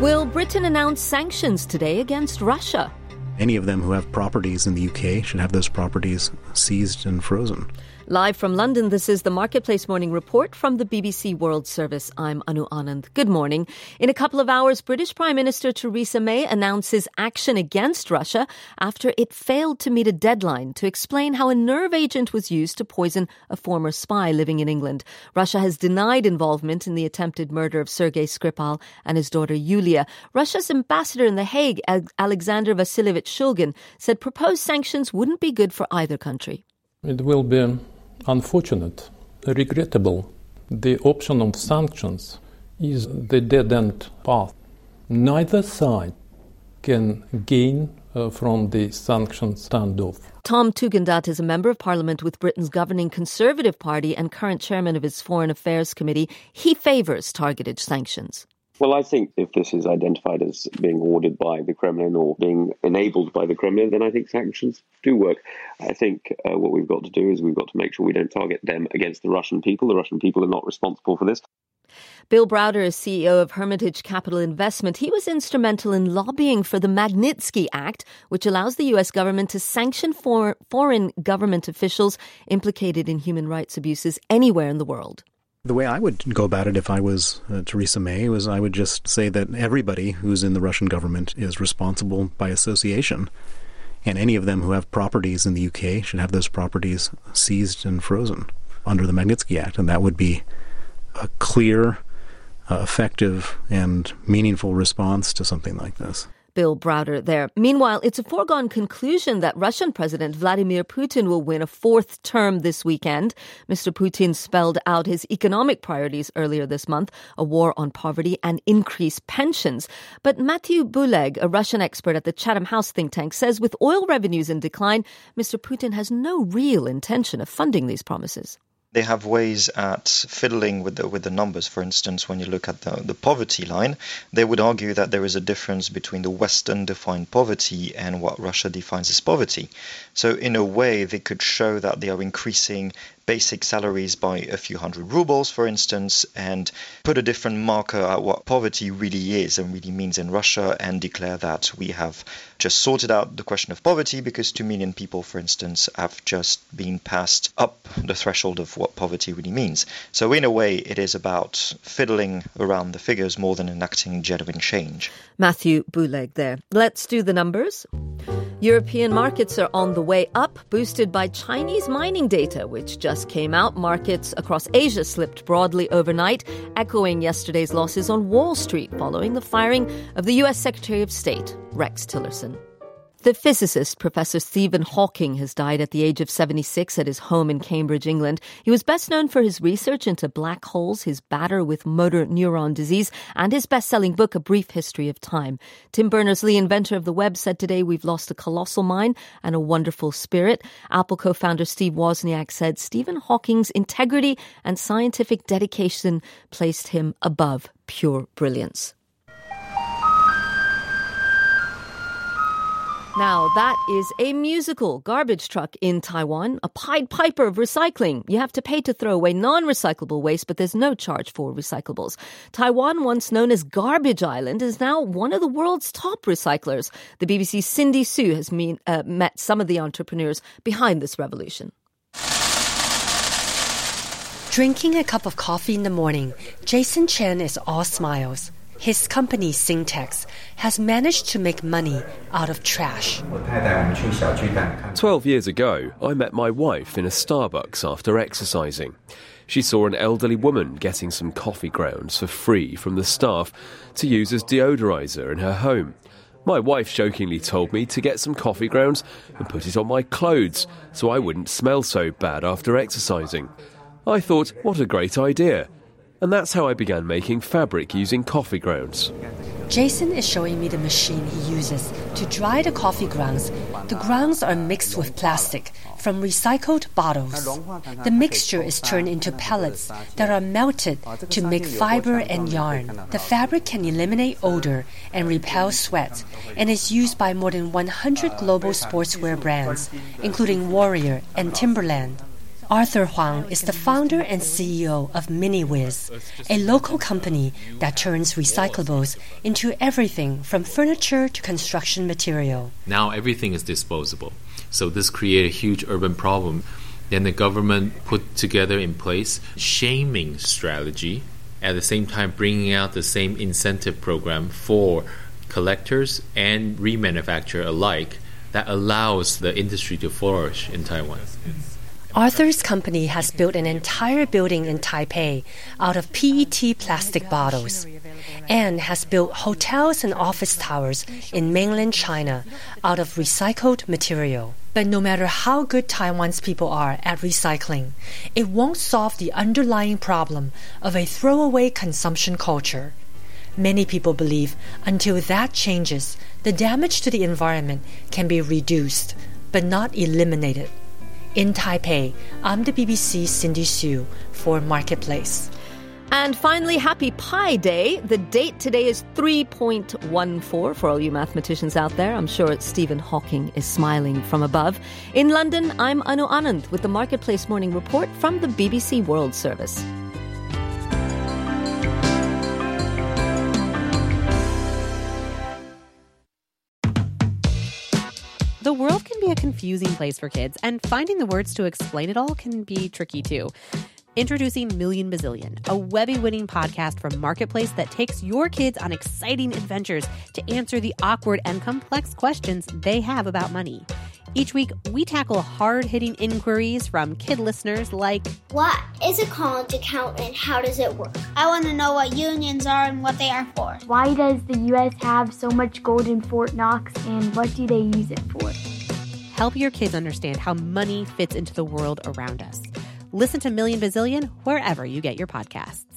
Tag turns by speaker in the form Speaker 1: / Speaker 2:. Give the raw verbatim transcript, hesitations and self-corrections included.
Speaker 1: Will Britain announce sanctions today against Russia?
Speaker 2: Any of them who have properties in the U K should have those properties seized and frozen.
Speaker 1: Live from London, this is the Marketplace Morning Report from the B B C World Service. I'm Anu Anand. Good morning. In a couple of hours, British Prime Minister Theresa May announces action against Russia after it failed to meet a deadline to explain how a nerve agent was used to poison a former spy living in England. Russia has denied involvement in the attempted murder of Sergei Skripal and his daughter Yulia. Russia's ambassador in The Hague, Alexander Vasilyevich Shulgin, said proposed sanctions wouldn't be good for either country.
Speaker 3: It will be unfortunate, regrettable. The option of sanctions is the dead-end path. Neither side can gain uh, from the sanctions standoff.
Speaker 1: Tom Tugendhat is a member of Parliament with Britain's governing Conservative Party and current chairman of its Foreign Affairs Committee. He favours targeted sanctions.
Speaker 4: Well, I think if this is identified as being ordered by the Kremlin or being enabled by the Kremlin, then I think sanctions do work. I think uh, what we've got to do is we've got to make sure we don't target them against the Russian people. The Russian people are not responsible for this.
Speaker 1: Bill Browder is C E O of Hermitage Capital Investment. He was instrumental in lobbying for the Magnitsky Act, which allows the U S government to sanction for foreign government officials implicated in human rights abuses anywhere in the world.
Speaker 2: The way I would go about it if I was uh, Theresa May was I would just say that everybody who's in the Russian government is responsible by association. And any of them who have properties in the U K should have those properties seized and frozen under the Magnitsky Act. And that would be a clear, uh, effective, and meaningful response to something like this.
Speaker 1: Bill Browder there. Meanwhile, it's a foregone conclusion that Russian President Vladimir Putin will win a fourth term this weekend. Mister Putin spelled out his economic priorities earlier this month, a war on poverty and increased pensions. But Matthew Buleg, a Russian expert at the Chatham House think tank, says with oil revenues in decline, Mister Putin has no real intention of funding these promises.
Speaker 5: They have ways at fiddling with the with the numbers. For instance, when you look at the, the poverty line, they would argue that there is a difference between the Western defined poverty and what Russia defines as poverty. So in a way, they could show that they are increasing basic salaries by a few hundred rubles, for instance, and put a different marker at what poverty really is and really means in Russia, and declare that we have just sorted out the question of poverty because two million people, for instance, have just been passed up the threshold of what poverty really means. So in a way, it is about fiddling around the figures more than enacting genuine change.
Speaker 1: Matthew Buleg there. Let's do the numbers. European markets are on the way up, boosted by Chinese mining data, which just came out. Markets across Asia slipped broadly overnight, echoing yesterday's losses on Wall Street following the firing of the U S Secretary of State, Rex Tillerson. The physicist, Professor Stephen Hawking, has died at the age of seventy-six at his home in Cambridge, England. He was best known for his research into black holes, his battle with motor neuron disease, and his best-selling book, A Brief History of Time. Tim Berners-Lee, inventor of the web, said today, "We've lost a colossal mind and a wonderful spirit." Apple co-founder Steve Wozniak said Stephen Hawking's integrity and scientific dedication placed him above pure brilliance. Now, that is a musical garbage truck in Taiwan, a Pied Piper of recycling. You have to pay to throw away non-recyclable waste, but there's no charge for recyclables. Taiwan, once known as Garbage Island, is now one of the world's top recyclers. The B B C's Cindy Su has mean, uh, met some of the entrepreneurs behind this revolution.
Speaker 6: Drinking a cup of coffee in the morning, Jason Chen is all smiles. His company, Syntex, has managed to make money out of trash.
Speaker 7: Twelve years ago, I met my wife in a Starbucks after exercising. She saw an elderly woman getting some coffee grounds for free from the staff to use as deodorizer in her home. My wife jokingly told me to get some coffee grounds and put it on my clothes so I wouldn't smell so bad after exercising. I thought, what a great idea. And that's how I began making fabric using coffee grounds.
Speaker 6: Jason is showing me the machine he uses to dry the coffee grounds. The grounds are mixed with plastic from recycled bottles. The mixture is turned into pellets that are melted to make fiber and yarn. The fabric can eliminate odor and repel sweat, and is used by more than one hundred global sportswear brands, including Warrior and Timberland. Arthur Huang is the founder and C E O of MiniWiz, a local company that turns recyclables into everything from furniture to construction material.
Speaker 8: Now everything is disposable. So this created a huge urban problem. Then the government put together in place shaming strategy, at the same time bringing out the same incentive program for collectors and remanufacturer alike that allows the industry to flourish in Taiwan.
Speaker 6: Arthur's company has built an entire building in Taipei out of P E T plastic bottles and has built hotels and office towers in mainland China out of recycled material. But no matter how good Taiwan's people are at recycling, it won't solve the underlying problem of a throwaway consumption culture. Many people believe until that changes, the damage to the environment can be reduced, but not eliminated. In Taipei, I'm the B B C's Cindy Hsu for Marketplace.
Speaker 1: And finally, happy Pi Day. The date today is three point one four for all you mathematicians out there. I'm sure Stephen Hawking is smiling from above. In London, I'm Anu Anand with the Marketplace Morning Report from the B B C World Service.
Speaker 9: The world can be a confusing place for kids, and finding the words to explain it all can be tricky too. Introducing Million Bazillion, a Webby-winning podcast from Marketplace that takes your kids on exciting adventures to answer the awkward and complex questions they have about money. Each week, we tackle hard-hitting inquiries from kid listeners like,
Speaker 10: what is a college account and how does it work? I want to know what unions are and what they are for.
Speaker 11: Why does the U S have so much gold in Fort Knox and what do they use it for?
Speaker 9: Help your kids understand how money fits into the world around us. Listen to Million Bazillion wherever you get your podcasts.